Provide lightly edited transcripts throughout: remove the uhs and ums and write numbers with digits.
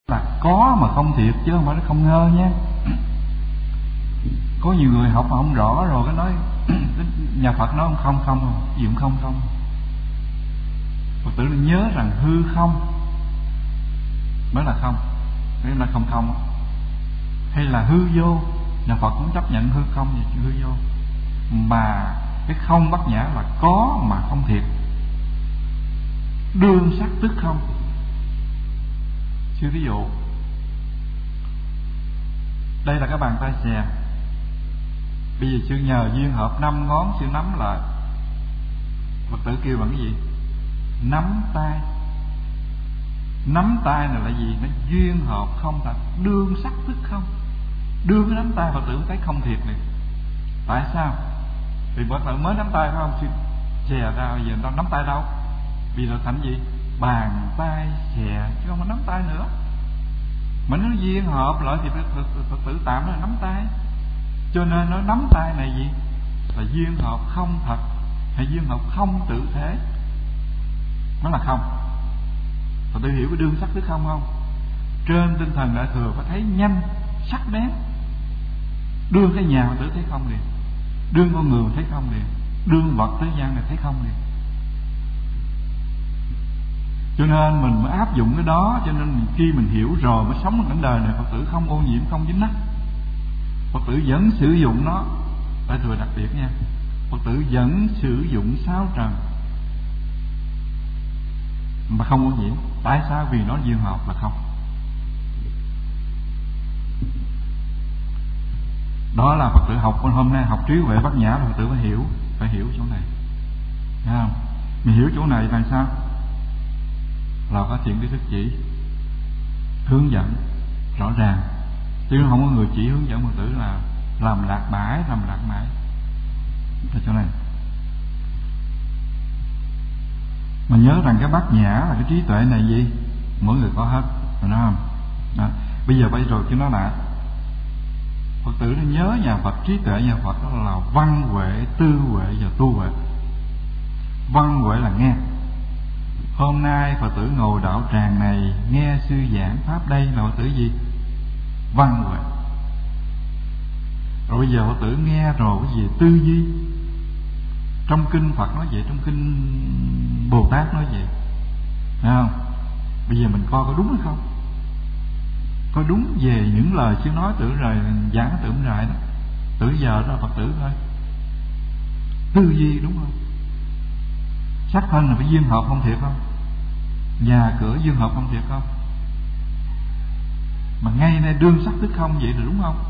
là có mà không thiệt chứ không phải nó không ngơ nha. Có nhiều người học mà không rõ rồi cái nói nhà Phật nói không gì cũng không. Phật tử nên nhớ rằng hư không mới là không, nghĩa là không hay là hư vô. Nhà Phật cũng chấp nhận hư không và hư vô, mà cái không bát nhã là có mà không thiệt, đương sắc tức không. Sư ví dụ đây là cái bàn tay xè, bây giờ sư nhờ duyên hợp 5 ngón sư nắm lại, Phật tử kêu bằng cái gì? Nắm tay. Nắm tay này là gì? Nó duyên hợp không thật, đương sắc tức không. Đương cái nắm tay Phật tử thấy không thiệt này. Tại sao? Vì Phật tử mới nắm tay phải không? Sư xè ra bây giờ nó nắm tay đâu? Vì là thành gì? Bàn tay xè chứ không phải nắm tay nữa. Mà nó duyên hợp lại thì Phật tử tạm nó là nắm tay. Cho nên nó nắm tay này gì? Là duyên hợp không thật, hay duyên hợp không tự thế. Nó là không. Phật tử hiểu cái đương sắc tức không không? Trên tinh thần Đại Thừa phải thấy nhanh, sắc bén. Đương cái nhà Phật tử thấy không liền, đương con người thấy không liền, đương vật thế gian này thấy không liền. Cho nên mình mới áp dụng cái đó. Cho nên khi mình hiểu rồi mới sống cảnh đời này Phật tử không ô nhiễm, không dính nắc. Phật tử vẫn sử dụng nó. Đại Thừa đặc biệt nha, Phật tử vẫn sử dụng 6 trần mà không ô nhiễm. Tại sao? Vì nó duyên hợp là không. Đó là Phật tử học hôm nay, học trí huệ bát nhã, Phật tử phải hiểu chỗ này. Thấy không? Mình hiểu chỗ này là sao? Là có thiện tri thức chỉ, hướng dẫn rõ ràng, chứ không có người chỉ hướng dẫn Phật tử là làm lạc mãi. Là chỗ này. Mà nhớ rằng cái bát nhã là cái trí tuệ này gì? Mỗi người có hết, phải không? Đó. Bây giờ rồi chứ nó lại Phật tử nên nhớ nhà Phật, trí tuệ nhà Phật đó là văn huệ, tư huệ và tu huệ. Văn huệ là nghe. Hôm nay Phật tử ngồi đạo tràng này nghe sư giảng pháp, đây là Phật tử gì? Văn huệ. Rồi bây giờ Phật tử nghe rồi cái gì? Tư duy. Trong kinh Phật nói vậy, trong kinh Bồ Tát nói vậy, thấy không? Bây giờ mình coi có đúng hay không, có đúng về những lời sư nói tưởng rồi giảng tưởng rồi đó. Từ giờ đó Phật tử thôi, tư duy đúng không? Sắc thân là phải duyên hợp không thiệt không? Nhà cửa duyên hợp không thiệt không? Mà ngay nay đương sắc tức không vậy thì đúng không?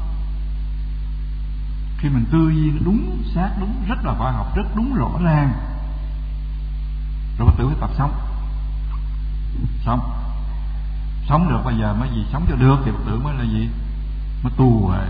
Khi mình tư duy đúng xác, đúng, rất là khoa học, rất đúng rõ ràng, rồi Phật tử phải tập sống được. Bây giờ mới gì? Sống cho được thì Phật tử mới là gì? Mới tu huệ.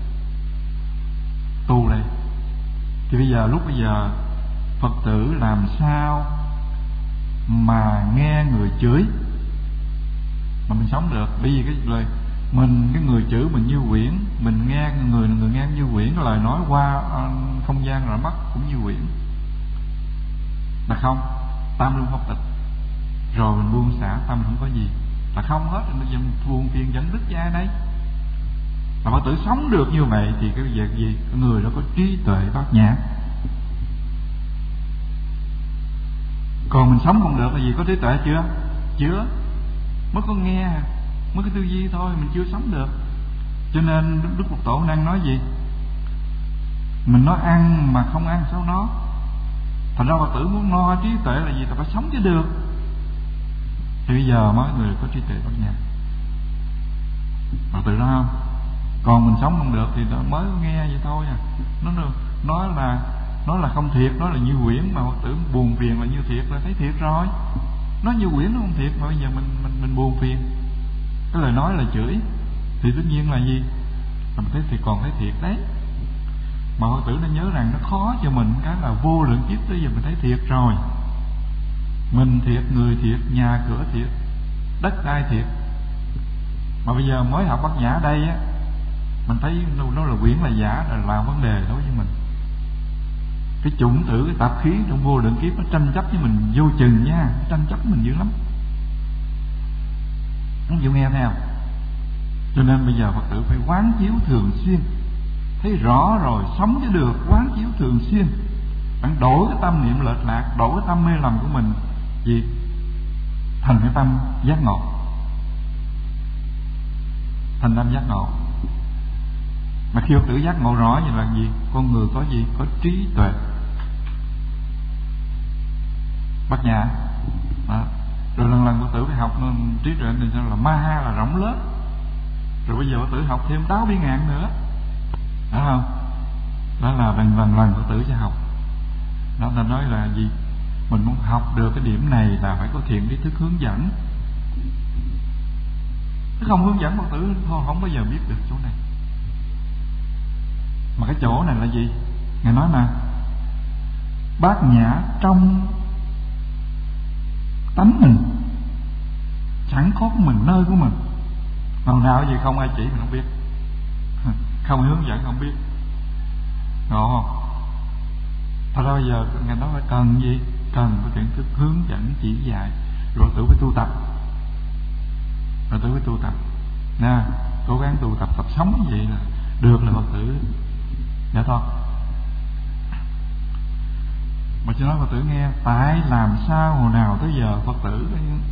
Tu đây. Thì lúc bây giờ Phật tử làm sao mà nghe người chửi mà mình sống được? Bởi vì cái lời mình, cái người chửi mình như quyển, mình nghe người nghe như quyển, cái lời nói qua không gian rồi mắt cũng như quyển. Là không, tam luân không tịch. Rồi mình buông xả, tâm không có gì, là không hết. Bây giờ mình buông phiền dẫn đức cho ai đây? Mà Phật tử sống được như vậy thì cái việc gì? Cái người đó có trí tuệ bát nhã. Còn mình sống không được là gì? Có trí tuệ chưa? Chưa. Mới có nghe, mới có tư duy thôi, mình chưa sống được. Cho nên Đức Phật Tổ đang nói gì? Mình nói ăn mà không ăn sao nó? Thành ra Phật tử muốn no trí tuệ là gì? Ta phải sống chứ được. Thì bây giờ mọi người có trí tuệ bát nhã, Phật tử đó không? Còn mình sống không được thì mới nghe vậy thôi à. Nó là không thiệt, nó là như quyển, mà Phật tử buồn phiền là như thiệt, là thấy thiệt rồi. Nó như quyển nó không thiệt, mà bây giờ mình buồn phiền cái lời nói là chửi thì tất nhiên là gì? Mình thấy thì còn thấy thiệt đấy. Mà Phật tử nên nhớ rằng nó khó cho mình cái là vô lượng kiếp tới giờ mình thấy thiệt rồi. Mình thiệt, người thiệt, nhà cửa thiệt, đất đai thiệt. Mà bây giờ mới học bát nhã ở đây á, mình thấy nó là quyển là giả là làm vấn đề đối với mình. Cái chủng tử, cái tạp khí trong vô lượng kiếp nó tranh chấp với mình vô chừng nha, nó tranh chấp với mình dữ lắm. Không chịu nghe theo. Cho nên bây giờ Phật tử phải quán chiếu thường xuyên, thấy rõ rồi sống chứ được, quán chiếu thường xuyên. Bạn đổi cái tâm niệm lệch lạc, đổi cái tâm mê lầm của mình gì thành cái tâm giác ngộ, thành tâm giác ngộ. Mà khi Phật tử giác ngộ rõ vậy là gì? Con người có gì? Có trí tuệ. Bát nhã đó. Rồi lần lần Phật tử phải học trí tuệ này là ma là rộng lớn. Rồi bây giờ Phật tử học thêm 8 biên ngàn nữa, phải không? Đó là lần Phật tử sẽ học. Đó ta nói là gì? Mình muốn học được cái điểm này là phải có thiện tri thức hướng dẫn. Nếu không hướng dẫn Phật tử thôi không bao giờ biết được chỗ này. Mà cái chỗ này là gì? Ngài nói mà bát nhã trong tánh mình, chẳng có mình nơi của mình. Lần nào gì không ai chỉ mình không biết, không hướng dẫn không biết, ngộ không? Thật ra bây giờ Ngài nói phải cần gì? Cần có thiện thức hướng dẫn chỉ dạy. Rồi tự phải tu tập, rồi tự phải tu tập nè, cố gắng tu tập, tập sống như vậy là được, là Phật tử dạ thôi. Mà cho nói Phật tử nghe, tại làm sao hồi nào tới giờ Phật tử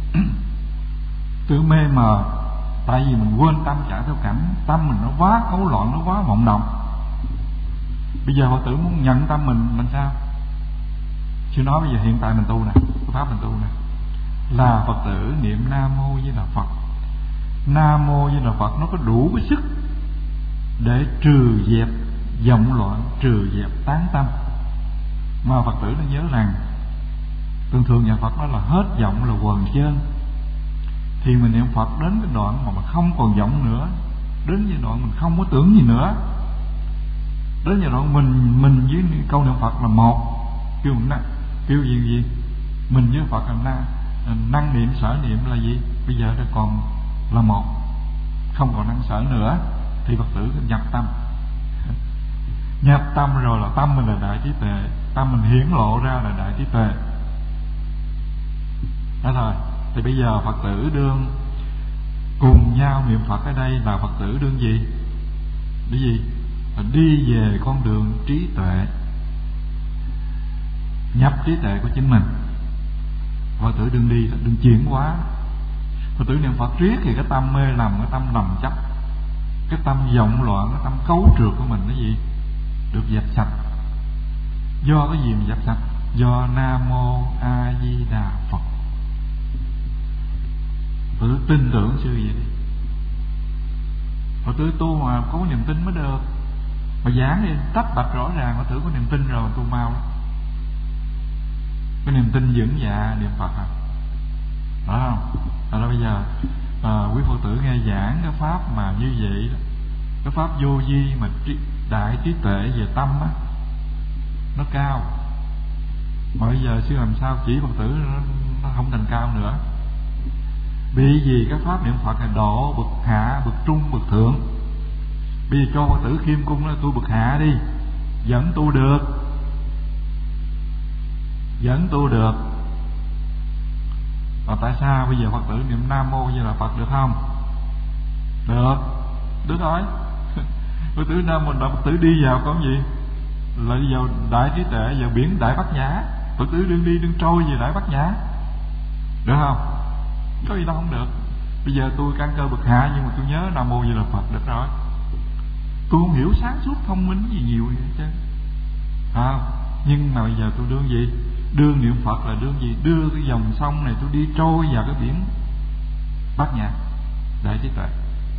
tự mê mờ? Tại vì mình quên tâm chạy theo cảnh, tâm mình nó quá cấu loạn, nó quá vọng động. Bây giờ Phật tử muốn nhận tâm mình sao? Chưa nói bây giờ hiện tại mình tu nè, cái pháp mình tu nè, là Phật tử niệm Nam Mô Di Đà Phật. Nam Mô Di Đà Phật nó có đủ cái sức để trừ dẹp vọng loạn, trừ dẹp tán tâm. Mà Phật tử nó nhớ rằng thường thường nhà Phật nói là hết vọng là quần chân. Thì mình niệm Phật đến cái đoạn mà không còn vọng nữa, đến giai đoạn mình không có tưởng gì nữa, đến giai đoạn mình với câu niệm Phật là một. Kêu gì mình với Phật là năng niệm sở niệm là gì? Bây giờ đã còn là một, không còn năng sở nữa. Thì Phật tử nhập tâm, nhập tâm rồi là tâm mình là đại trí tuệ, tâm mình hiển lộ ra là đại trí tuệ. Đó thôi. Thì bây giờ Phật tử đương cùng nhau niệm Phật ở đây là Phật tử đương gì? Cái gì? Là đi về con đường trí tuệ, nhập trí tuệ của chính mình. Phật tử đừng đi, đừng chuyển hóa. Phật tử niệm Phật riết thì cái tâm mê lầm, cái tâm lầm chấp, cái tâm vọng loạn, cái tâm cấu trượt của mình cái gì? Được dẹp sạch. Do cái gì mà dẹp sạch? Do Nam Mô A Di Đà Phật. Phật tử tin tưởng sư vậy đi. Phật tử tu mà có niềm tin mới được. Mà giảng đi tách bạch rõ ràng, Phật tử có niềm tin rồi tu mau lắm. Cái niềm tin vững dạ niệm Phật à? Đó không? Đó bây giờ quý Phật tử nghe giảng cái pháp mà như vậy, cái pháp vô vi mà đại trí tuệ về tâm á, nó cao. Mà bây giờ sư làm sao chỉ Phật tử nó không thành cao nữa. Vì gì cái pháp niệm Phật là độ bậc hạ, bậc trung, bậc thượng. Bây giờ cho Phật tử khiêm cung là tu bậc hạ đi, vẫn tu được, vẫn tu được. Mà tại sao bây giờ Phật tử niệm Nam Mô như là Phật được không? Được, được thôi. Phật tử Nam Mô, Phật tử đi vào có gì? Là đi vào đại trí tuệ, vào biển đại bát nhã. Phật tử đừng đi, đừng trôi về đại bát nhã, được không? Có gì đâu không được. Bây giờ tôi căn cơ bậc hạ nhưng mà tôi nhớ Nam Mô như là Phật, được rồi. Tôi không hiểu sáng suốt thông minh gì nhiều vậy chứ, nhưng mà bây giờ tôi đương gì? Đương niệm Phật là đương gì? Đưa cái dòng sông này tôi đi trôi vào cái biển bát nhã đại trí tuệ.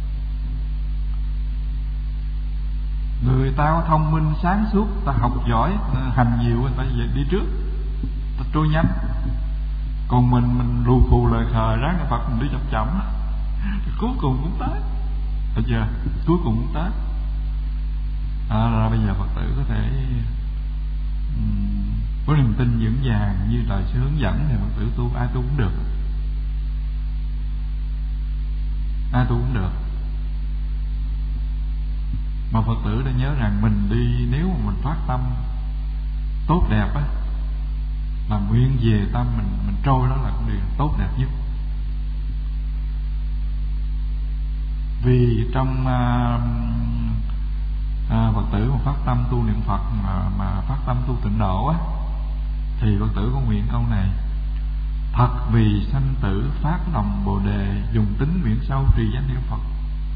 Người ta có thông minh sáng suốt, ta học giỏi, hành nhiều, người ta đi trước, ta trôi nhanh. Còn mình lù phù lời khờ ráng niệm Phật mình đi chậm chậm, cuối cùng cũng tới. Được chưa? Cuối cùng cũng tới. Rồi bây giờ Phật tử có thể có niềm tin vững vàng như lời sư hướng dẫn thì Phật tử tu, ai tu cũng được, ai tu cũng được. Mà Phật tử đã nhớ rằng mình đi, nếu mà mình phát tâm tốt đẹp á, là nguyện về tâm mình trôi, đó là con đường tốt đẹp nhất. Vì trong Phật tử mà phát tâm tu niệm Phật mà phát tâm tu tịnh độ á, thì Phật tử có nguyện câu này: thật vì sanh tử phát lòng Bồ đề, dùng tính nguyện sâu trì danh hiệu Phật.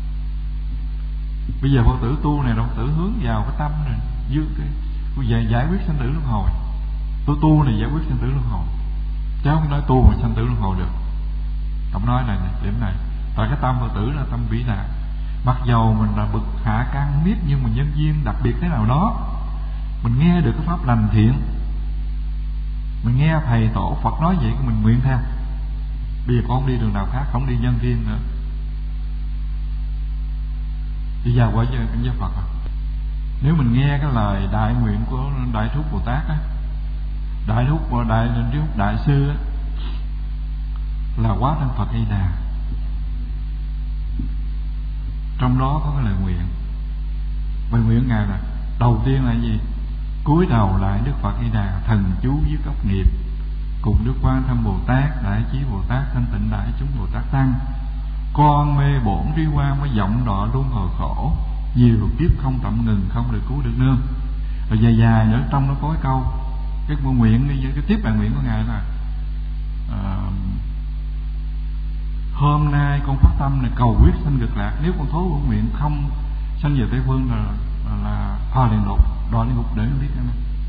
Bây giờ Phật tử tu này, Phật tử hướng vào cái tâm này, giải quyết sanh tử luân hồi. Tôi tu này giải quyết sanh tử luân hồi, chứ không nói tu mà sanh tử luân hồi được. Ông nói này, điểm này, tại cái tâm Phật tử là tâm vĩ đại. Mặc dầu mình là bậc hạ căn không biết, nhưng mà nhân duyên đặc biệt thế nào đó, mình nghe được cái pháp lành thiện, mình nghe thầy tổ Phật nói vậy, mình nguyện theo. Bây giờ con không đi đường nào khác, không đi nhân duyên nữa, đi vào quả cảnh giới Phật. Nếu mình nghe cái lời đại nguyện của Đại Thúc Bồ Tát á, Đại sư á, là quá thân Phật A Đà. Trong đó có cái lời nguyện. Bài nguyện Ngài là đầu tiên là gì? Cúi đầu lại Đức Phật A Đà, thần chú với gốc nghiệp, cùng Đức Quan Thâm Bồ Tát, Đại Chí Bồ Tát, Thanh Tịnh Đại Chúng Bồ Tát Tăng, con mê bổn trí qua mới vọng đọa luân hồi khổ, nhiều kiếp không tạm ngừng, không được cứu được nương. Rồi dài dài nữa, trong nó có cái câu, cái nguyện, cái tiếp bài nguyện của Ngài là hôm nay con phát tâm này cầu quyết sanh cực lạc, nếu con thố con nguyện không sanh về Tây Phương là hòa liền đột đọa địa ngục để nó biết.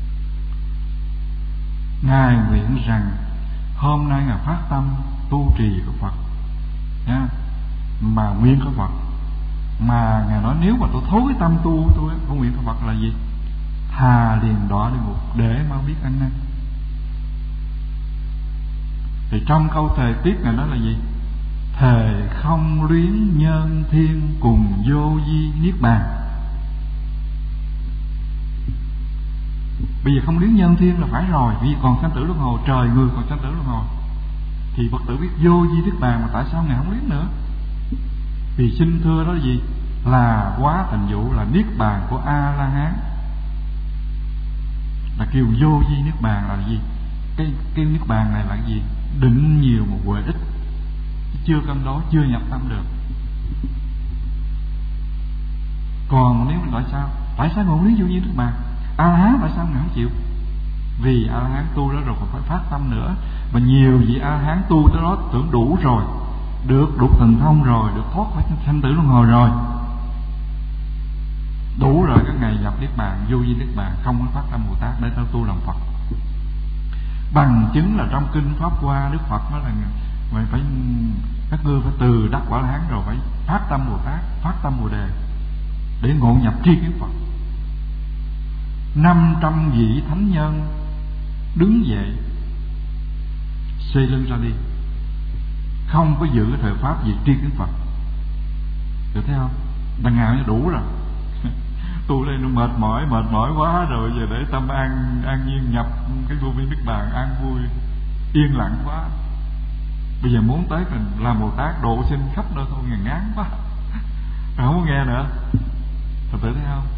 Ngài nguyện rằng hôm nay Ngài phát tâm tu trì của Phật nha, mà nguyện của Phật, mà Ngài nói nếu mà tôi thối cái tâm tu tôi không nguyện của Phật là gì? Thà liền đọa địa ngục để mau biết ăn năn. Thì trong câu thề tiếp Ngài nói là gì? Thề không luyến nhân thiên cùng vô vi niết bàn. Bây giờ không luyến nhân thiên là phải rồi, vì còn sanh tử luân hồi, trời người còn sanh tử luân hồi, thì Phật tử biết vô vi niết bàn, mà tại sao Ngài không luyến nữa? Vì xin thưa đó là gì? Là quá thành vụ, là niết bàn của A La Hán, là kêu vô vi niết bàn là gì? Cái niết bàn này là gì? Định nhiều mà huệ ít, chưa cân đối, chưa nhập tâm được. Còn nếu mình nói sao? Tại sao ngồi lý vô vi niết bàn? A La Hán tại sao Ngài không chịu? Vì A La Hán tu đó rồi còn phải phát tâm nữa, mà nhiều vị A La Hán tu tới đó tưởng đủ rồi, được đục thần thông rồi, được thoát khỏi sanh tử luân hồi rồi, đủ rồi, các ngày nhập niết bàn, vô vi niết bàn, không có phát tâm Bồ Tát để tu làm Phật. Bằng chứng là trong kinh Pháp Hoa, Đức Phật nói là mày phải, các ngươi phải từ đắc quả La Hán rồi phải phát tâm Bồ Tát, phát tâm Bồ Đề để ngộ nhập tri kiến Phật. 500 vị thánh nhân đứng dậy xoay lưng ra đi, không có giữ cái thời pháp gì tri kiến Phật. Được thấy không? Đằng nào nó đủ rồi. Tu lên nó mệt mỏi quá rồi, giờ để tâm an nhiên nhập cái vô vi niết bàn, an vui yên lặng quá. Bây giờ muốn tới mình làm Bồ Tát độ sinh khắp nơi thôi, ngán quá, không có nghe nữa. Phật tử thấy không?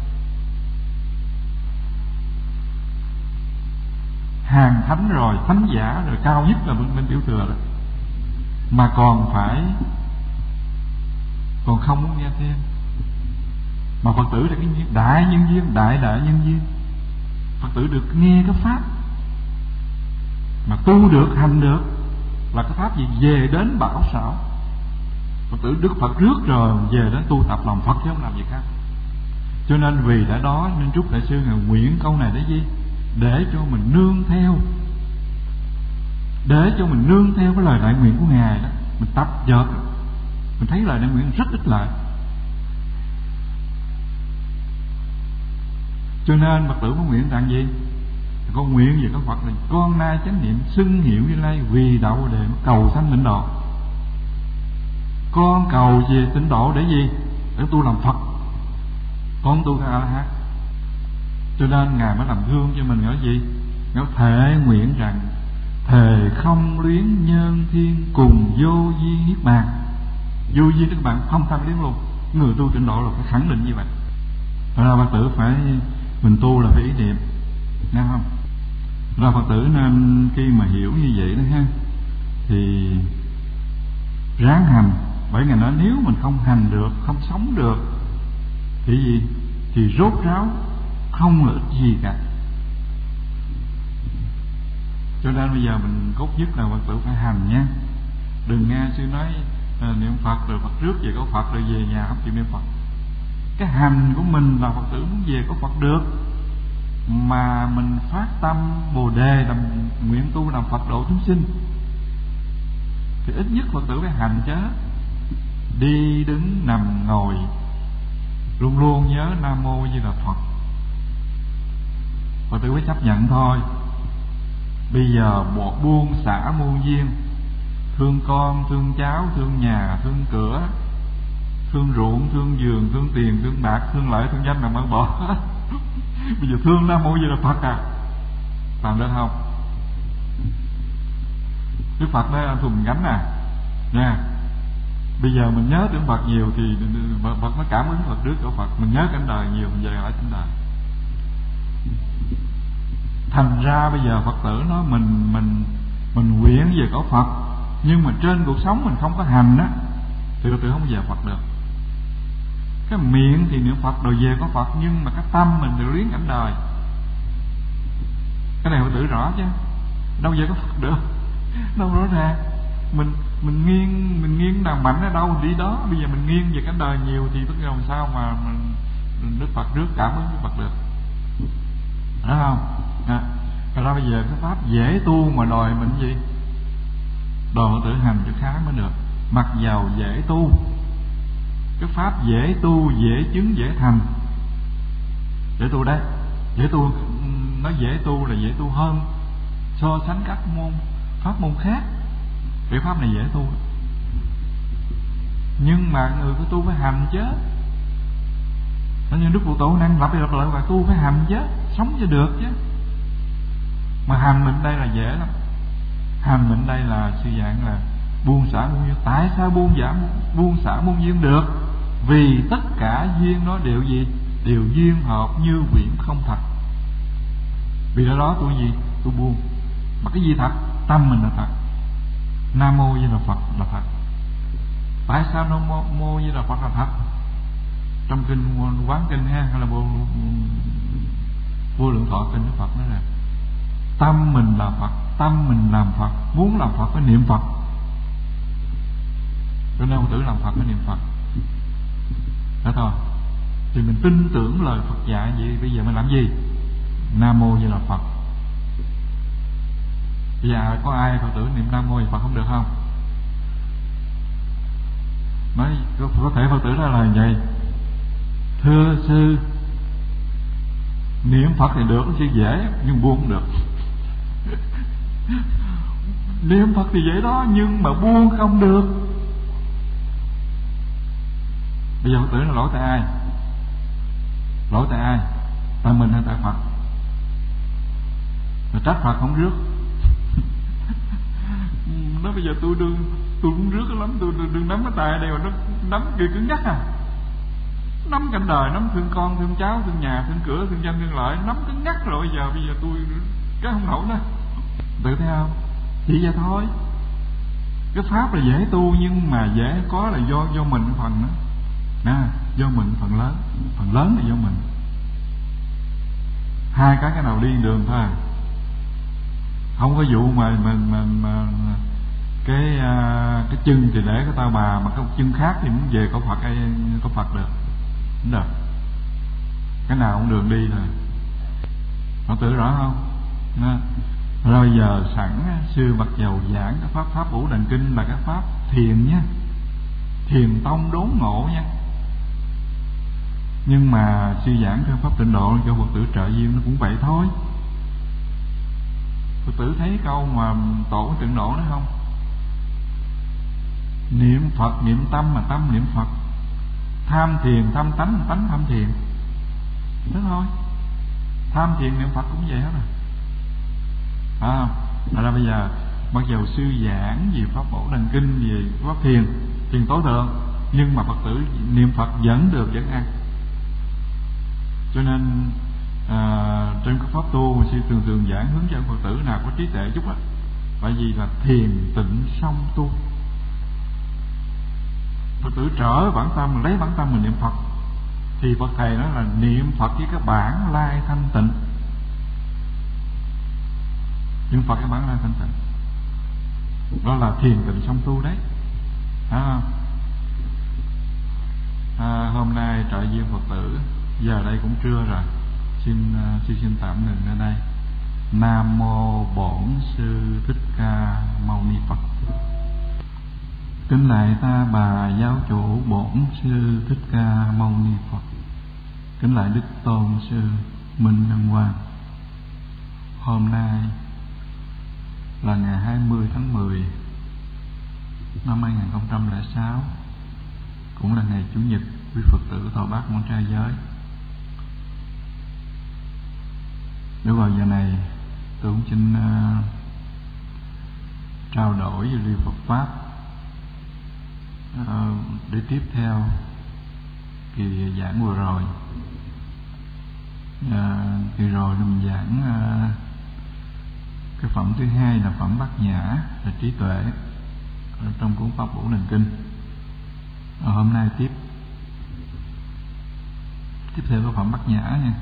Hàng thánh rồi, thánh giả rồi, cao nhất là bên tiểu thừa rồi, mà còn không muốn nghe thêm. Mà Phật tử là cái đại nhân duyên, đại nhân duyên. Phật tử được nghe cái pháp mà tu được, hành được, là cái pháp gì? Về đến bảo xảo. Phật tử Đức Phật rước rồi về đến tu tập lòng Phật chứ không làm gì khác. Cho nên vì đã đó nên chúc Đại sư Ngài nguyện câu này để gì? Để cho mình nương theo, để cho mình nương theo cái lời đại nguyện của Ngài đó. Mình tập dượt, mình thấy lời đại nguyện rất ích lợi. Cho nên Phật tử có nguyện rằng gì? Con nguyện về các Phật là con nay chánh niệm xưng hiệu Như Lai vì đạo Bồ Đề cầu sanh tịnh độ. Con cầu về tịnh độ để gì? Để tu làm Phật, con tu theo A La Hán. Cho nên Ngài mới làm gương cho mình nói gì? Nói thệ nguyện rằng thề không luyến nhân thiên cùng vô vi niết bàn. Vô vi các bạn không tham luyến luôn. Người tu tịnh độ là phải khẳng định như vậy. Thật ra Phật tử phải, mình tu là phải ý niệm, nghe không? Ra Phật tử nên khi mà hiểu như vậy đó ha, thì ráng hành Bởi Ngài nói nếu mình không hành được, không sống được thì gì? Thì rốt ráo, không lợi ích gì cả. Cho nên bây giờ mình cốt nhất là Phật tử phải hành nha. Đừng nghe sư nói niệm Phật rồi Phật rước về có Phật rồi về nhà không chịu niệm Phật. Cái hành của mình là Phật tử muốn về có Phật được, mà mình phát tâm Bồ Đề làm nguyện tu làm Phật độ chúng sinh thì ít nhất Phật tử phải hành chứ. Đi đứng nằm ngồi luôn luôn nhớ Nam Mô Di Đà Phật. Phật tử phải chấp nhận thôi. Bây giờ buông xả muôn duyên, thương con, thương cháu, thương nhà, thương cửa, thương ruộng, thương giường, thương tiền, thương bạc, thương lợi, thương danh là mới bỏ. Bây giờ thương Nam Mô Di Đà Phật à, làm được không? Đức Phật nói anh thùng gánh à nha. Bây giờ mình nhớ đến Phật nhiều thì Phật nó cảm ứng Phật trước của Phật. Mình nhớ cảnh đời nhiều, mình về lại cảnh đời. Thành ra bây giờ Phật tử nói mình nguyện về có Phật, nhưng mà trên cuộc sống mình không có hành á thì Phật tử không về Phật được. Cái miệng thì niệm Phật rồi về có Phật, nhưng mà cái tâm mình đều luyến cảnh đời. Cái này Phật tử rõ chứ, đâu về có Phật được, đâu rõ ràng. Mình nghiêng nào mạnh ở đâu thì đi đó. Bây giờ mình nghiêng về cảnh đời nhiều thì tức là làm sao mà Đức Phật rước cảm ứng Đức Phật được, phải không? Rồi ra bây giờ cái pháp dễ tu mà đòi mình gì? Đòi Phật tử hành cho khá mới được. Mặc dầu dễ tu, cái pháp dễ tu, dễ chứng, dễ thành. Dễ tu đấy, dễ tu, nó dễ tu là dễ tu hơn so sánh các pháp môn khác. Cái pháp này dễ tu, nhưng mà người phải tu phải hành chứ. Nó như Đức Phật Tổ năng lặp đi lặp lại và tu phải hành chứ, sống cho được chứ. Mà hành mình đây là dễ lắm. Hành mình đây là sư giảng là buông xả muôn duyên. Tại sao buông xả muôn duyên được? Vì tất cả duyên đó đều gì? Đều duyên hợp như quyển không thật. Vì đó tôi gì? Tôi buông. Mà cái gì thật? Tâm mình là thật. Nam Mô Di Đà Phật là thật. Tại sao Nam Mô Di Đà Phật là thật? Trong kinh Quán Kinh ha, hay là Vô Lượng Thọ Kinh, Đức Phật nói là tâm mình là Phật, tâm mình làm Phật, muốn làm Phật phải niệm Phật. Cho nên Phật tử làm Phật phải niệm Phật. Đó thôi. Thì mình tin tưởng lời Phật dạy vậy. Bây giờ mình làm gì? Nam Mô Di Đà Phật. Bây giờ có ai Phật tử niệm Nam Mô Di Đà Phật không được không? Nói có thể Phật tử ra là vậy. Thưa sư, niệm Phật thì được, nó chỉ dễ, nhưng buông không được. Niệm Phật thì dễ đó, nhưng mà buông không được. Bây giờ Phật tử là lỗi tại ai? Lỗi tại ai? Tại mình hay tại Phật? Rồi trách Phật không rước. Nó bây giờ tôi cũng rước lắm, tôi đừng nắm cái tay đây mà nó nắm kia cứng nhắc à. Nắm cảnh đời, nắm thương con, thương cháu, thương nhà, thương cửa, thương danh, thương lợi, nắm cứng nhắc rồi. Bây giờ tôi cái không nổi đó. Tự thấy không? Chỉ vậy thôi. Cái pháp là dễ tu, nhưng mà dễ có là do mình phần đó. Nè, do mình phần lớn là do mình. Hai cái nào đi đường thôi. Không có vụ mà cái chân thì để cái tao bà, mà cái chân khác thì muốn về có Phật hay có Phật được. Không được. Cái nào cũng đường đi thôi. Họ tự rõ không? Nè. Rồi giờ sẵn sư mặc dầu giảng cái pháp Vũ Đàn Kinh là cái pháp thiền nhé, thiền tông đốn ngộ nha. Nhưng mà sư giảng theo pháp tịnh độ cho Phật tử trợ duyên nó cũng vậy thôi. Phật tử thấy câu mà tổ tịnh độ đó không? Niệm Phật niệm tâm mà tâm niệm Phật, tham thiền tham tánh, tánh tham thiền. Thế thôi. Tham thiền niệm Phật cũng vậy hết rồi. Ra bây giờ mặc dù sư giảng về pháp Bổ Đàn Kinh, về pháp thiền tối thượng, nhưng mà Phật tử niệm Phật vẫn được, vẫn ăn. Cho nên trên cái pháp tu sư thường giảng hướng dẫn Phật tử nào có trí tuệ chút á, bởi vì là thiền tịnh song tu. Phật tử trở bản tâm, lấy bản tâm mình niệm Phật, thì Phật thầy nói là niệm Phật với cái bản lai thanh tịnh. Niệm Phật cái bản lai thanh tịnh, đó là thiền tịnh song tu đấy. Hôm nay trợ duyên Phật tử, giờ đây cũng trưa rồi, xin tạm ngừng ở đây. Nam mô Bổn Sư Thích Ca Mâu Ni Phật. Kính lạy ta bà giáo chủ Bổn Sư Thích Ca Mâu Ni Phật. Kính lạy Đức Tôn Sư Minh Đăng Quang. Hôm nay là ngày 20 tháng 10 năm 2006, cũng là ngày Chủ nhật quý Phật tử thọ bát môn trai giới. Để vào giờ này, tôi cũng xin trao đổi với Liên Phật Pháp để tiếp theo kỳ giảng vừa rồi. Kỳ rồi mình giảng cái phẩm thứ hai là phẩm Bát Nhã, là trí tuệ, ở trong cuốn Pháp Bổ Đàn Kinh. Hôm nay tiếp theo cái phẩm Bát Nhã nha.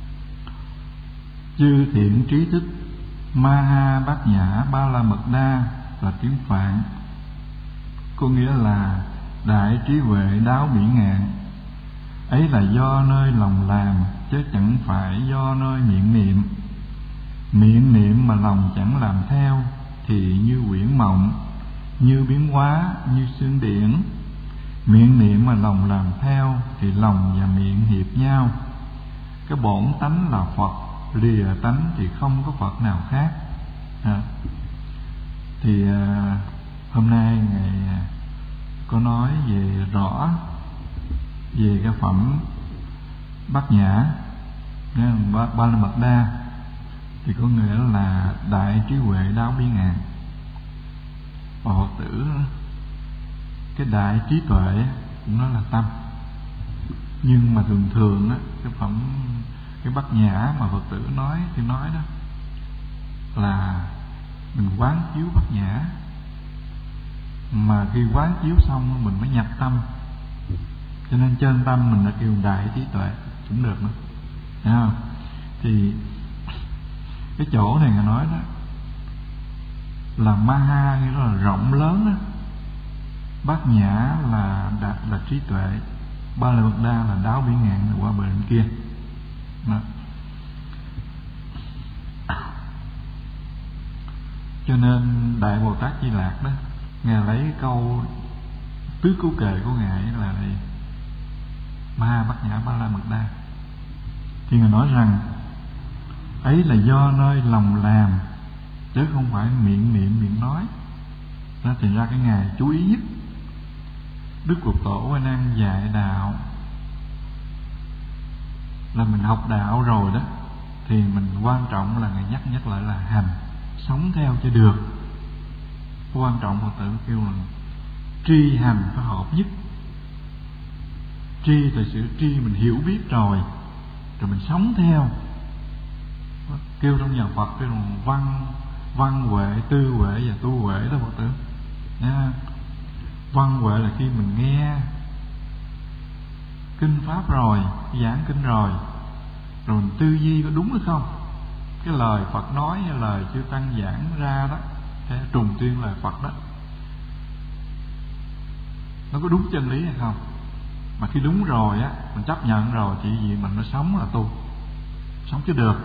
Chư thiện trí thức Maha Bát Nhã Ba La Mật Đa là tiếng Phạn, có nghĩa là đại trí huệ đáo bỉ ngạn. Ấy là do nơi lòng làm, chứ chẳng phải do nơi miệng niệm. Miệng niệm mà lòng chẳng làm theo, thì như quyển mộng, như biến hóa, như xương điển. Miệng niệm mà lòng làm theo, thì lòng và miệng hiệp nhau. Cái bổn tánh là Phật, lìa tánh thì không có Phật nào khác. Thì hôm nay Ngài có nói về rõ về cái phẩm Bát Nhã Ba La Mật Đa, thì có nghĩa là đại trí huệ đáo bỉ ngạn. Và Phật tử, cái đại trí tuệ cũng nói là tâm, nhưng mà thường thường á, cái phẩm cái Bát Nhã mà Phật tử nói thì nói đó là mình quán chiếu Bát Nhã, mà khi quán chiếu xong mình mới nhập tâm, cho nên chân tâm mình đã kêu đại trí tuệ cũng được nữa. Thấy không? Thì cái chỗ này Ngài nói đó là Maha, nghĩa là rộng lớn đó. Bát Nhã là trí tuệ, Ba La Mật Đa là đáo bỉ ngạn, là qua bờ bên kia đó. Cho nên Đại Bồ Tát Di Lạc đó, Ngài lấy câu tứ cứu kệ của Ngài là Ma Bát Nhã Ba La Mật Đa, thì Ngài nói rằng ấy là do nơi lòng làm, chứ không phải miệng niệm miệng nói. Đó, thì ra cái Ngài chú ý nhất. Đức Phật Tổ A Nan dạy đạo là mình học đạo rồi đó, thì mình quan trọng là Ngài nhắc lại là hành, sống theo cho được. Quan trọng Phật tử kêu là tri hành phải hợp nhất. Tri là sự tri mình hiểu biết rồi mình sống theo. Kêu trong nhà Phật kêu là văn huệ, tư huệ và tu huệ đó Phật tử nha. Văn huệ là khi mình nghe kinh pháp rồi, giảng kinh rồi mình tư duy có đúng hay không, cái lời Phật nói hay lời chư tăng giảng ra đó, hay trùng tuyên lời Phật đó, nó có đúng chân lý hay không. Mà khi đúng rồi á, mình chấp nhận rồi thì gì mình nó sống là tu, sống chứ được.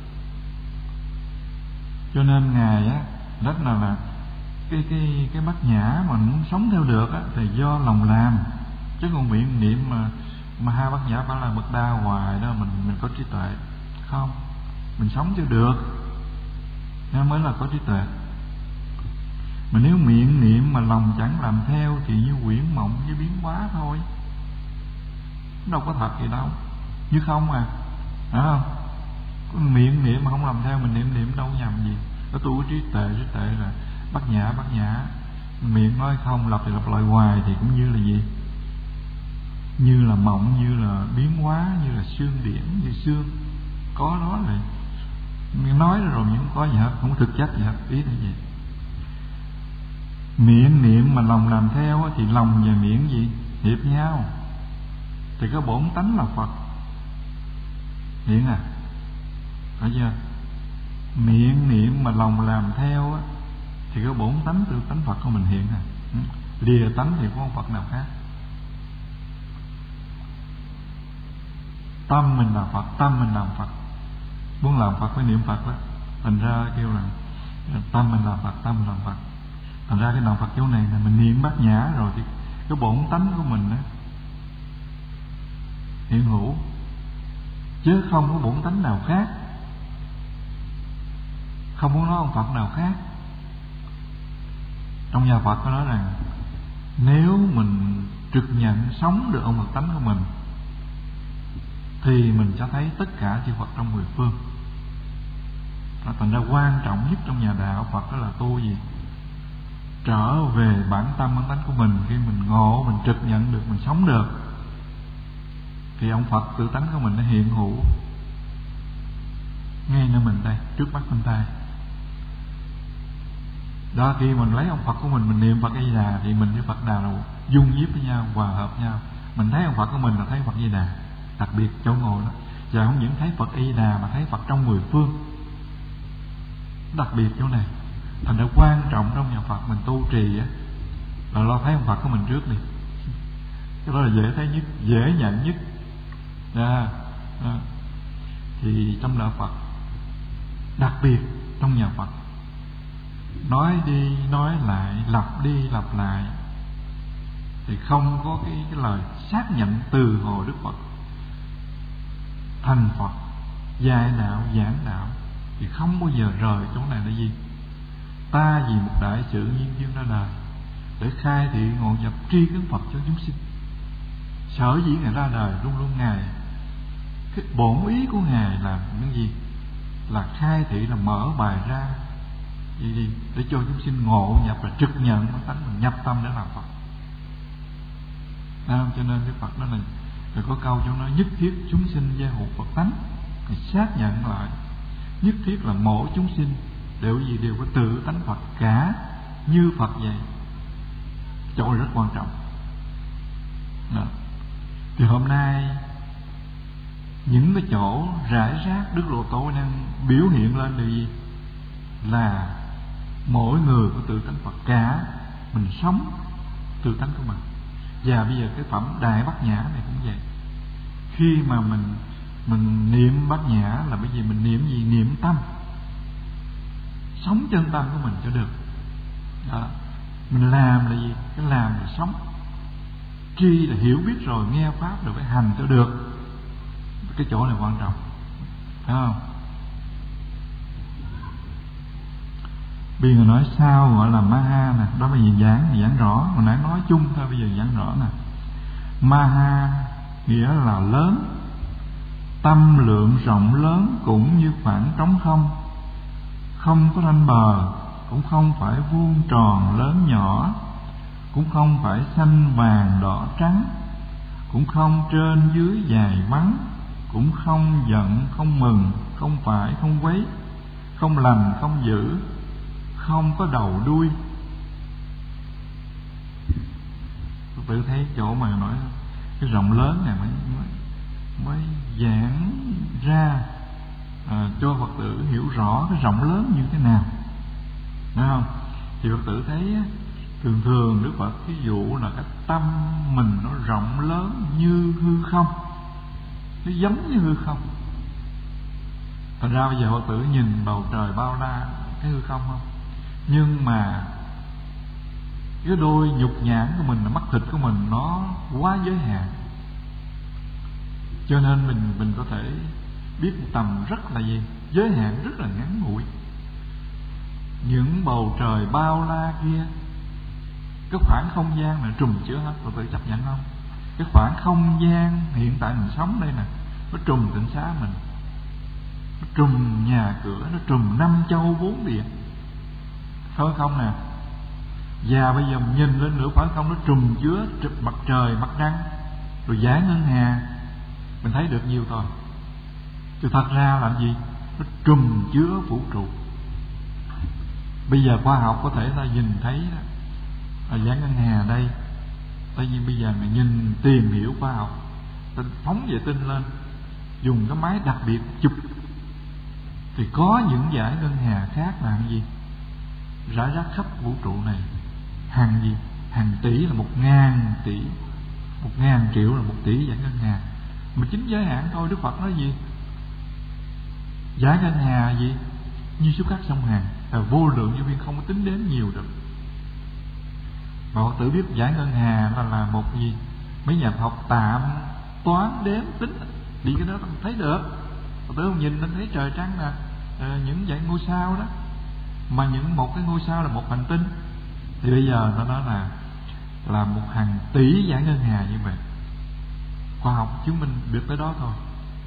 Cho nên Ngài á rất là cái Bát Nhã mà muốn sống theo được á, thì do lòng làm, chứ không miệng niệm mà hai Bát Nhã Ba La Mật Đa hoài đó mình có trí tuệ không, mình sống cho được nó mới là có trí tuệ. Mà nếu miệng niệm mà lòng chẳng làm theo thì như quyển mộng, như biến hóa thôi, đâu có thật gì đâu, như không à, phải không? Miệng niệm mà không làm theo, mình niệm đâu nhầm gì. Có tu trí tuệ là Bát Nhã, miệng nói không, lặp thì lặp lại hoài thì cũng như là gì, như là mộng, như là biến hóa, như là xương điển, như xương có đó rồi nói rồi nhưng không có gì hết, không có thực chất gì hết, ý là gì. Miệng niệm mà lòng làm theo thì lòng và miệng gì hiệp nhau, thì cái bổn tánh là Phật hiện à, phải chưa? Miệng niệm mà lòng làm theo á, thì cái bổn tánh tự tánh Phật của mình hiện à. Lìa tánh thì không có Phật nào khác. Tâm mình là Phật, tâm mình làm Phật. Muốn làm Phật phải niệm Phật đó. Thành ra kêu là tâm mình là Phật, tâm mình làm Phật. Thành ra cái làm Phật chỗ này là mình niệm Bát Nhã rồi thì cái bổn tánh của mình á hiện hữu, chứ không có bổn tánh nào khác. Không muốn nói ông Phật nào khác. Trong nhà Phật có nói rằng nếu mình trực nhận sống được ông Phật tánh của mình thì mình cho thấy tất cả chư Phật trong mười phương. Thành ra quan trọng nhất trong nhà đạo Phật đó là tu gì? Trở về bản tâm bản tánh của mình. Khi mình ngộ, mình trực nhận được, mình sống được, thì ông Phật tự tánh của mình nó hiện hữu ngay nơi mình đây, trước mắt bên tay. Đó, khi mình lấy ông Phật của mình niệm Phật A Di Đà thì mình với Phật Đà là dung díp với nhau, hòa hợp nhau. Mình thấy ông Phật của mình là thấy Phật A Di Đà, đặc biệt chỗ ngồi đó. Và không những thấy Phật A Di Đà mà thấy Phật trong mười phương, đặc biệt chỗ này. Thành ra quan trọng trong nhà Phật mình tu trì á là lo thấy ông Phật của mình trước đi. Cái đó là dễ thấy nhất, dễ nhận nhất. Thì trong đạo Phật, đặc biệt trong nhà Phật, nói đi nói lại, lặp đi lặp lại, thì không có cái lời xác nhận từ hồi Đức Phật thành Phật dạy đạo giảng đạo thì không bao giờ rời chỗ này là gì? Ta vì một đại sự nhiên duyên ra đời để khai thị ngộ nhập tri kiến Phật cho chúng sinh. Sở dĩ Ngài ra đời luôn luôn Ngài, cái bổn ý của Ngài là những gì? Là khai thị, là mở bài ra gì để cho chúng sinh ngộ nhập và trực nhận nó tánh mình, nhập tâm để làm Phật. Cho nên Đức Phật nói là rồi có câu cho nó nhất thiết chúng sinh gia hộ Phật tánh, thì xác nhận lại nhất thiết là mỗi chúng sinh đều gì đều có tự tánh Phật cả như Phật vậy. Chỗ này rất quan trọng. Đó. Thì hôm nay những cái chỗ rải rác Đức Lộ Tổ đang biểu hiện lên là gì? Là mỗi người có tự tánh Phật cả, mình sống tự tánh của mình. Và bây giờ cái phẩm Đại Bát Nhã này cũng vậy. Khi mà mình niệm Bát Nhã là bởi vì mình niệm gì? Niệm tâm, sống chân tâm của mình cho được. Đó. Mình làm là gì? Cái làm là sống. Tri là hiểu biết rồi, nghe pháp rồi phải hành cho được. Cái chỗ này quan trọng, phải không? Bây giờ nói sao gọi là Maha nè. Đó bây giờ giảng rõ. Hồi nãy nói chung thôi, bây giờ giảng rõ nè. Maha nghĩa là lớn, tâm lượng rộng lớn, cũng như khoảng trống không, không có ranh bờ, cũng không phải vuông tròn lớn nhỏ, cũng không phải xanh vàng đỏ trắng, cũng không trên dưới dài vắng, cũng không giận không mừng, không phải không quấy, không lành không dữ, không có đầu đuôi. Tự thấy chỗ mà nói cái rộng lớn này mới giảng ra cho Phật tử hiểu rõ cái rộng lớn như thế nào, đúng không? Thì Phật tử thấy thường thường Đức Phật ví dụ là cái tâm mình nó rộng lớn như hư không, nó giống như hư không. Thành ra bây giờ Phật tử nhìn bầu trời bao la cái hư không không, nhưng mà cái đôi nhục nhãn của mình, mắt thịt của mình nó quá giới hạn, cho nên mình có thể biết một tầm rất là gì, giới hạn rất là ngắn ngủi. Những bầu trời bao la kia, cái khoảng không gian này trùm chứa hết, Phật tử chấp nhận không? Cái khoảng không gian hiện tại mình sống đây nè, nó trùm tịnh xá mình, nó trùm nhà cửa, nó trùm năm châu bốn địa, phải không nè? Và bây giờ mình nhìn lên nửa khoảng không, nó trùm chứa mặt trời, mặt trăng, rồi dải ngân hà, mình thấy được nhiều thôi. Chứ thật ra làm gì? Nó trùm chứa vũ trụ. Bây giờ khoa học có thể là nhìn thấy đó, dải ngân hà đây, Tại vì bây giờ mình nhìn tìm hiểu khoa học, phóng vệ tinh lên, dùng cái máy đặc biệt chụp, thì có những dải ngân hà khác là gì rải rác khắp vũ trụ này, hàng gì hàng tỷ là 1.000 tỷ, 1.000 triệu là 1 tỷ dải ngân hà. Mà chính giới hạn thôi, Đức Phật nói gì dải ngân hà gì như số cát sông Hàn, là vô lượng vô biên, không có tính đến nhiều được. Mà Phật tử biết dải ngân hà là một gì mấy nhà học tạm toán đếm tính, đi cái đó thấy được. Phật tử không nhìn nên thấy trời trăng nè, những dải ngôi sao đó, mà một cái ngôi sao là một hành tinh, thì bây giờ nó nói là 1.000 tỷ dải ngân hà như vậy. Khoa học chứng minh được tới đó thôi.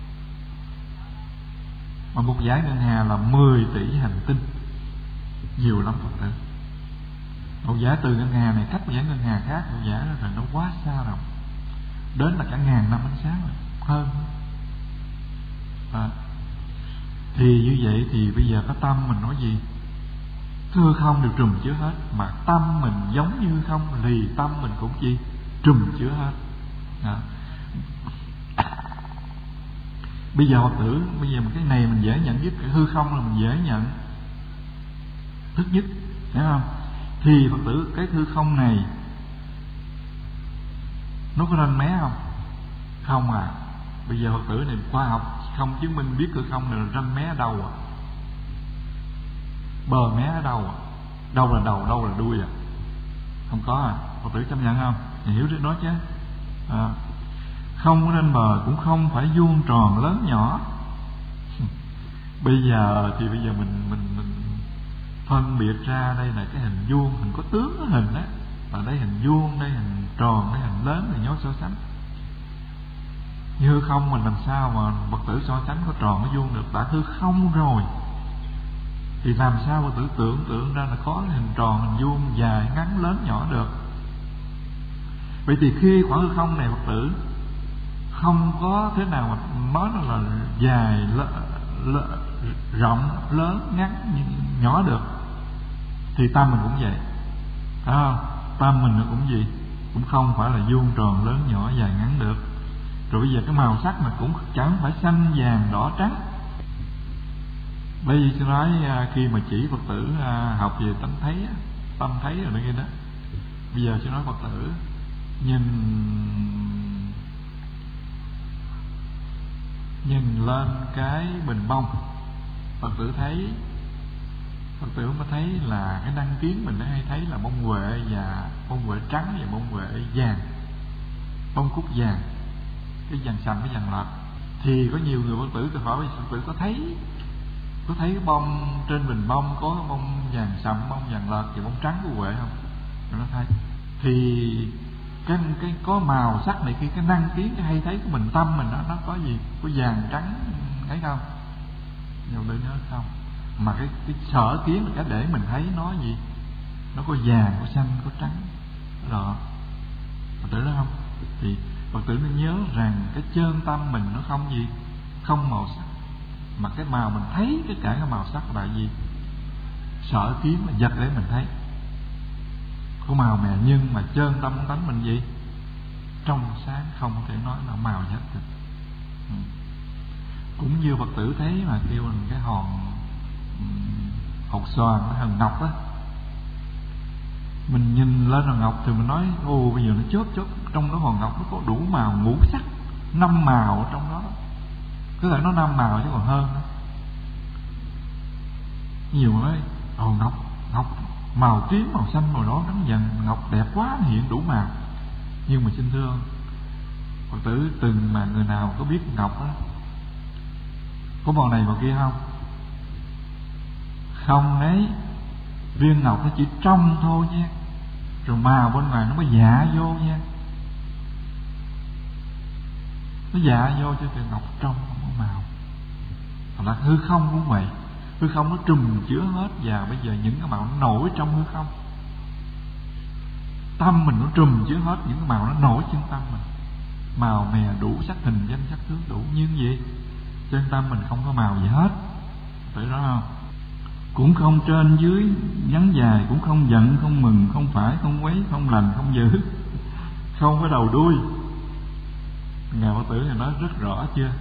Mà một dải ngân hà là 10 tỷ hành tinh, nhiều lắm Phật tử. Một dải từ ngân hà này cách một dải ngân hà khác, một dải là nó quá xa rồi, đến là cả 1.000 năm ánh sáng rồi, hơn. Thì như vậy thì bây giờ cái tâm mình nói gì hư không đều trùm chứa hết, mà tâm mình giống như hư không thì tâm mình cũng gì trùm chứa hết. Bây giờ Phật tử, bây giờ cái này mình dễ nhận nhất, cái hư không là mình dễ nhận thức nhất, hiểu không? Thì Phật tử, cái hư không này nó có ranh mé không? Không à. Bây giờ Phật tử này khoa học không chứng minh biết hư không này là ranh mé ở đâu à, bờ mé ở đâu à, đâu là đầu, đâu là đuôi à, không có à. Phật tử chấp nhận không? Thì hiểu được đó chứ. Không có trên bờ, cũng không phải vuông tròn lớn nhỏ. Bây giờ thì mình phân biệt ra đây là cái hình vuông, mình có tướng cái hình á, và đây hình vuông, đây hình tròn, đây hình lớn thì nhớ so sánh. Như không mình làm sao mà Phật tử so sánh có tròn có vuông được, đã hư không rồi thì làm sao Phật tử tưởng tượng ra là có hình tròn, hình vuông, dài, ngắn, lớn, nhỏ được. Vậy thì khi khoảng hư không này Phật tử không có thế nào mà nói nó là dài, rộng, lớn, ngắn, nhỏ được, thì tâm mình cũng vậy. Tâm mình nó cũng gì, cũng không phải là vuông tròn, lớn, nhỏ, dài, ngắn được. Rồi bây giờ cái màu sắc mà cũng chẳng phải xanh, vàng, đỏ, trắng. Bây giờ tôi nói khi mà chỉ Phật tử học về tâm thấy rồi đó kia đó. Bây giờ tôi nói Phật tử nhìn lên cái bình bông, Phật tử thấy, Phật tử mới thấy là cái đăng kiến mình hay thấy là bông huệ và bông huệ trắng và bông huệ vàng, bông cúc vàng, cái vàng sầm, cái vàng lợt. Thì có nhiều người Phật tử tôi hỏi Phật tử có thấy cái bông trên bình bông có bông vàng sậm, bông vàng lợt và bông trắng của huệ không? Rồi nó thấy. Thì cái có màu sắc này, khi cái năng kiến cái hay thấy của mình, tâm mình nó có gì, có vàng trắng thấy không? Nhiều người nhớ không? Mà cái sở kiến là cái để mình thấy nó gì, nó có vàng, có xanh, có trắng đó. Phật tử đó không? Thì Phật tử nên nhớ rằng cái chân tâm mình nó không gì, không màu sắc, mà cái màu mình thấy cái cả cái màu sắc là gì, sở kiến là vật để mình thấy, có màu mè, nhưng mà chân tâm tánh mình gì, trong sáng, không thể nói là màu gì hết được. Cũng như Phật tử thấy mà kêu mình cái hột xoàn, cái hòn ngọc á, mình nhìn lên hòn ngọc thì mình nói ô bây giờ nó chớp trong đó hòn ngọc nó có đủ màu, ngũ sắc, 5 màu ở trong đó, cứ thể nó 5 màu chứ còn hơn đó. Nhiều nói hòn ngọc màu tím, màu xanh, màu đỏ, trắng, vàng, ngọc đẹp quá, hiện đủ màu. Nhưng mà xin thưa Phật tử, từng mà người nào có biết ngọc đó có màu này màu kia không? Không đấy. Viên ngọc nó chỉ trong thôi nha, rồi màu bên ngoài nó mới dạ vô nha, nó dạ vô cho cái ngọc trong không có màu. Thật ra hư không cũng vậy, hư không nó trùm chứa hết, và bây giờ những cái màu nó nổi trong hư không, tâm mình nó trùm chứa hết những cái màu nó nổi trên tâm mình, màu mè đủ, sắc hình danh sắc tướng đủ, nhưng gì trên tâm mình không có màu gì hết. Phải đó không? Cũng không trên dưới, ngắn dài, cũng không giận, không mừng, không phải, không quấy, không lành, không dữ, không có đầu đuôi. Ngài Phật tử này nói rất rõ chưa?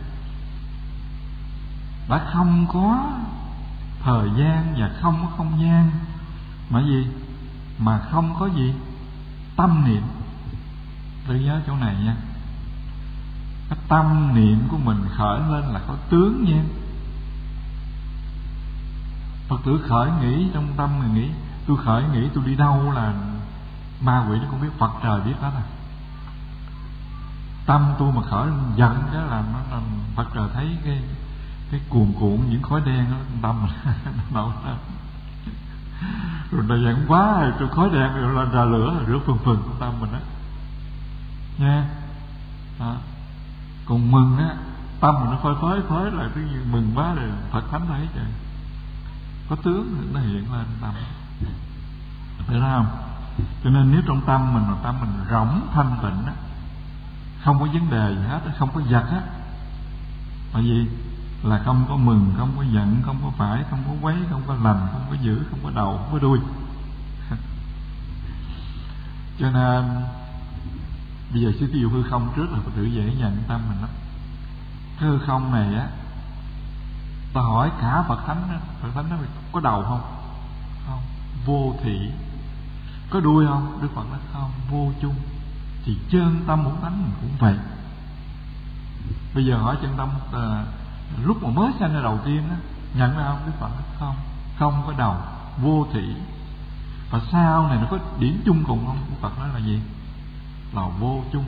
Đã không có thời gian và không có không gian, mà gì? Mà không có gì? Tâm niệm. Tôi nhớ chỗ này nha. Cái tâm niệm của mình khởi lên là có tướng nha. Phật tử khởi nghĩ trong tâm mình nghĩ, tôi khởi nghĩ tôi đi đâu là ma quỷ nó cũng biết, Phật trời biết đó nè. Tâm tôi mà khởi giận cái là nó là Phật trời thấy cái cuồn cuộn những khói đen đó trong tâm nó nổi lên. Rồi nó giận quá rồi tôi khói đen rồi lên ra lửa rồi rửa phừng phừng trong tâm mình đó nha. Đó. Còn mừng á, tâm mình nó phơi phới lại cái mừng quá rồi Phật thánh thấy trời, có tướng nó hiện lên tâm, thấy không? Cho nên nếu trong tâm mình mà tâm mình rỗng thanh tịnh á, không có vấn đề gì hết, không có giật á, là gì? Là không có mừng, không có giận, không có phải, không có quấy, không có lành, không có dữ, không có đầu, không có đuôi. Cho nên bây giờ sư ví dụ hư không trước là Phật tử dễ nhận tâm mình lắm. Cái hư không này á, ta hỏi cả Phật Thánh đó, Phật Thánh nói có đầu không? Không. Vô thị. Có đuôi không? Đức Phật nói không, vô chung. Thì chân tâm bổn tánh mình cũng vậy. Bây giờ hỏi chân tâm lúc mà mới sanh ra đầu tiên á, nhận ra không? Đức Phật nói không, không có đầu, vô thị. Và sau này nó có điểm chung cùng không? Đức Phật nói là gì? Là vô chung.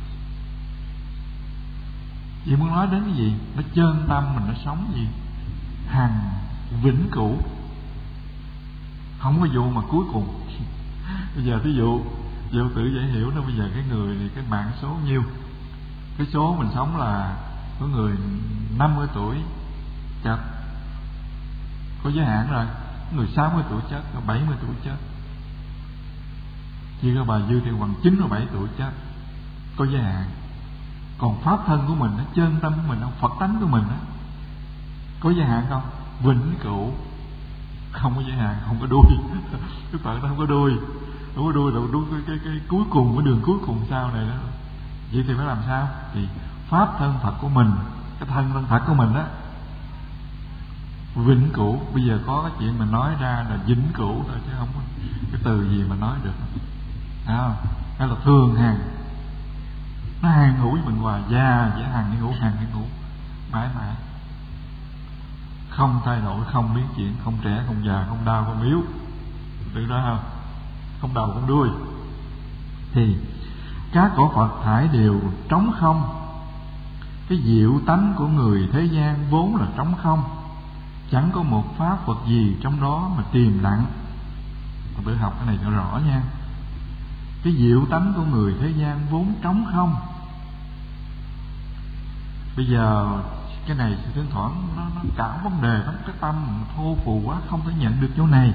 Vì muốn nói đến cái gì? Nó chân tâm mình nó sống gì? Hằng vĩnh cửu, không có vụ mà cuối cùng. Bây giờ thí dụ vô tự dễ hiểu đó, bây giờ cái người thì cái mạng số nhiêu? Cái số mình sống là có người 50 tuổi chết, có giới hạn rồi. Có người 60 tuổi chết, có 70 tuổi chết. Như các bà Dư Thị Hoàng 97 tuổi chết, có giới hạn. Còn pháp thân của mình, chân tâm của mình, Phật tánh của mình có giới hạn không? Vĩnh cửu, không có giới hạn, không có đuôi. Đức Phật nó không có đuôi, không có đuôi là đuôi cái cuối cùng, cái đường cuối cùng sau này đó. Vậy thì phải làm sao? Thì pháp thân Phật của mình, cái thân Phật của mình đó, vĩnh cửu. Bây giờ có cái chuyện mình nói ra là vĩnh cửu thôi, chứ không có cái từ gì mà nói được. Thấy không? Hay là thường hằng, nó hằng hữu với mình hoài, già giả hằng hữu, hằng hữu mãi mãi, không thay đổi, không biến chuyển, không trẻ, không già, không đau, không yếu. Được đó không? Không đầu, không đuôi. Thì các cõi Phật thải đều trống không. Cái diệu tánh của người thế gian vốn là trống không, chẳng có một pháp Phật gì trong đó mà tìm lặng. Mình tự học cái này cho rõ nha. Cái diệu tánh của người thế gian vốn trống không. Bây giờ cái này thỉnh thoảng nó cả vấn đề lắm, cái tâm thô phù quá không thể nhận được chỗ này.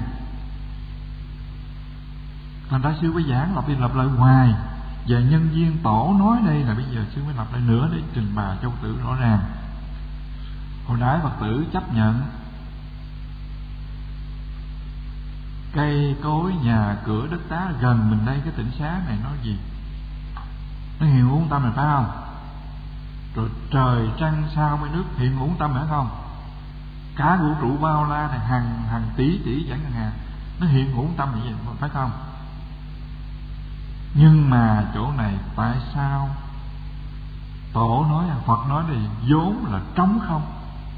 Thành ra sư mới giảng lặp đi lặp lại hoài. Và nhân viên tổ nói đây là bây giờ sư mới lặp lại nữa để trình bày cho Phật tử rõ ràng. Hồi nãy Phật tử chấp nhận cây cối, nhà cửa, đất đá gần mình đây, cái tịnh xá này nói gì? Nó hiện hữu tâm này phải không? Rồi trời trăng sao mấy nước hiện hữu tâm phải không? Cả vũ trụ bao la này hàng tỷ chẳng hạn, nó hiện hữu tâm như vậy phải không? Nhưng mà chỗ này tại sao Tổ nói, Phật nói thì vốn là trống không?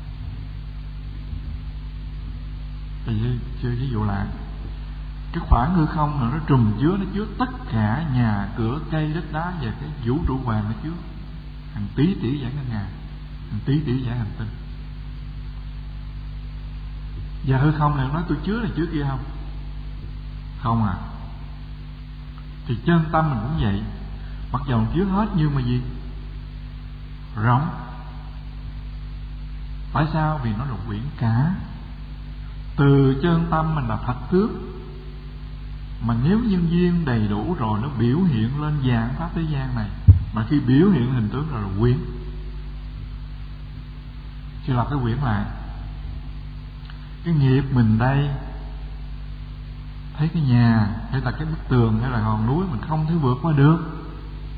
Thì chưa ví dụ lại cái khoảng hư không là nó trùm chứa, nó chứa tất cả nhà cửa, cây, đất đá và cái vũ trụ vàng, nó chứa hàng tỷ dạng ngàn, hàng tỷ dạng hành tinh. Và hư không này nói tôi chứa này chứa kia không? Không à. Thì chân tâm mình cũng vậy, mặc dầu chứa hết nhưng mà gì? Rỗng. Tại sao? Vì nó là quyển cả. Từ chân tâm mình là Phật tướng, mà nếu nhân duyên đầy đủ rồi nó biểu hiện lên dạng pháp thế gian này. Mà khi biểu hiện hình tướng rồi là quyển. Chứ là cái quyển lại. Cái nghiệp mình đây, thấy cái nhà hay là cái bức tường hay là hòn núi mình không thể vượt qua được,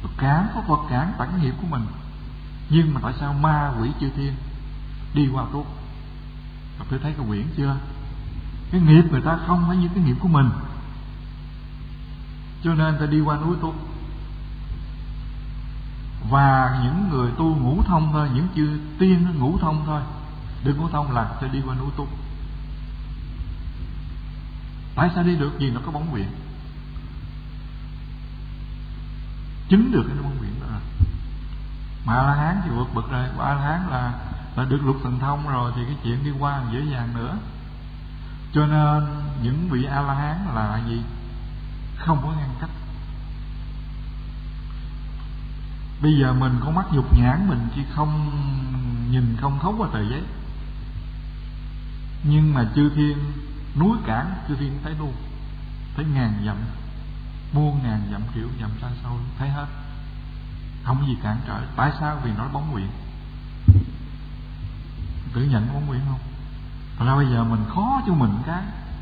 Cản có Phật cản tận nghiệp của mình, nhưng mà tại sao ma quỷ chư thiên đi qua tốt? Phật tử thấy cái quyển chưa? Cái nghiệp người ta không phải như cái nghiệp của mình, cho nên ta đi qua núi tốt. Và những người tu ngũ thông thôi, những chư tiên ngũ thông thôi, đừng ngũ thông là sẽ đi qua núi tốt. Tại sao đi được? Vì nó có bóng quyển, chứng được cái bóng quyển đó rồi. Mà A La Hán thì vượt bậc rồi. A La Hán là được lục thần thông rồi, thì cái chuyện đi qua dễ dàng nữa. Cho nên những vị A La Hán là gì? Không có ngăn cách. Bây giờ mình có mắt nhục nhãn, mình chỉ không nhìn không thấu qua tờ giấy, nhưng mà chư thiên núi cản, chư thiên thấy luôn, thấy ngàn dặm, muôn ngàn dặm, triệu dặm xa xôi, thấy hết, không có gì cản trở. Tại sao? Vì nó bóng quyển. Tự nhận bóng quyển không? Thật ra bây giờ mình khó cho mình cái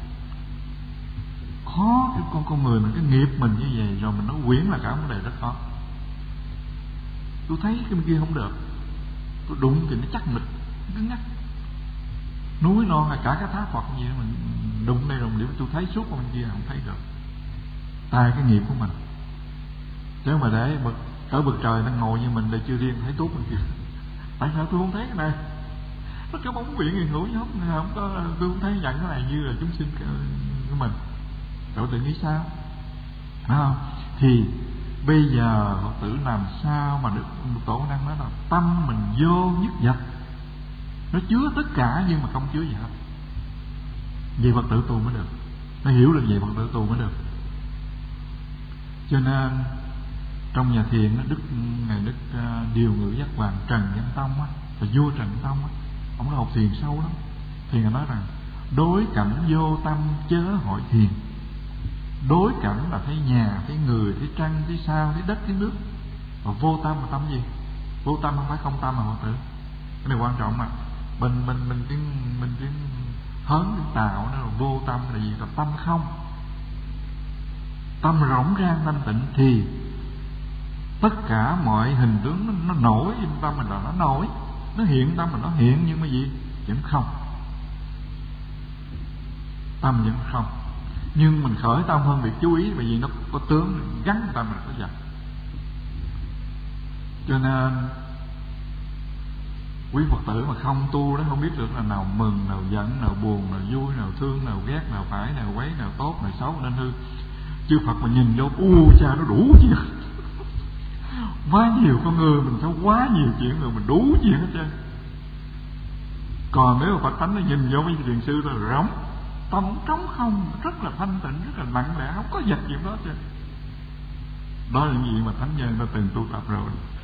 khó, cái con người mình, cái nghiệp mình như vậy rồi mình nói quyển là cả vấn đề rất khó. Tôi thấy cái bên kia không được, tôi đụng thì nó chắc mịch, cứng ngắc. Núi non hay cả cái tháp Phật gì đó, mình đụng đây đụng điểm, tôi thấy suốt bên kia không thấy được. Tại cái nghiệp của mình. Nếu mà để ở bậc trời nó ngồi như mình, để chưa riêng thấy tốt bên kia. Tại sao tôi không thấy cái này? Nó có bóng quyển hiện hữu không có, tôi không thấy nhận cái này như là chúng sinh của mình. Cậu tự nghĩ sao? Phải không? Thì bây giờ Phật tử làm sao mà được Tổ Năng nói là tâm mình vô nhất vật, nó chứa tất cả nhưng mà không chứa gì hết. Vậy Phật tử tu mới được. Nó hiểu được vậy Phật tử tu mới được. Cho nên trong nhà thiền Ngài Đức Điều Ngự Giác Hoàng Trần Nhân Tông á, và vua Trần Nhân Tông á, ông đã học thiền sâu lắm. Thì Ngài nói rằng đối cảnh vô tâm chớ hội thiền. Đối cảnh là thấy nhà, thấy người, thấy trăng, thấy sao, thấy đất, thấy nước. Và vô tâm là tâm gì? Vô tâm không phải không tâm mà Phật tử. Cái này quan trọng mà. Mình tiếng hớn tiếng Tàu nó là vô tâm là gì? Là tâm không. Tâm rỗng rang thanh tịnh thì tất cả mọi hình tướng nó nổi trong tâm mình là nó nổi, nó hiện tâm mình nó hiện, nhưng mà gì? Vẫn không. Tâm vẫn không. Nhưng mình khởi tâm hơn việc chú ý, bởi vì nó có tướng gắn tâm mình có vật. Cho nên quý Phật tử mà không tu đó, không biết được là nào mừng, nào giận, nào buồn, nào vui, nào thương, nào ghét, nào phải, nào quấy, nào tốt, nào xấu, nên hư. Chư Phật mà nhìn vô, cha nó đủ chuyện. Quá nhiều con người mình sao quá nhiều chuyện rồi, mình đủ chuyện hết trơn. Còn nếu mà Phật tánh nó nhìn vô mấy thiền sư là rỗng, tâm trống không, rất là thanh tịnh, rất là nặng nề, không có vật gì đó chứ. Đó là những gì mà thánh nhân đã từng tu tập rồi.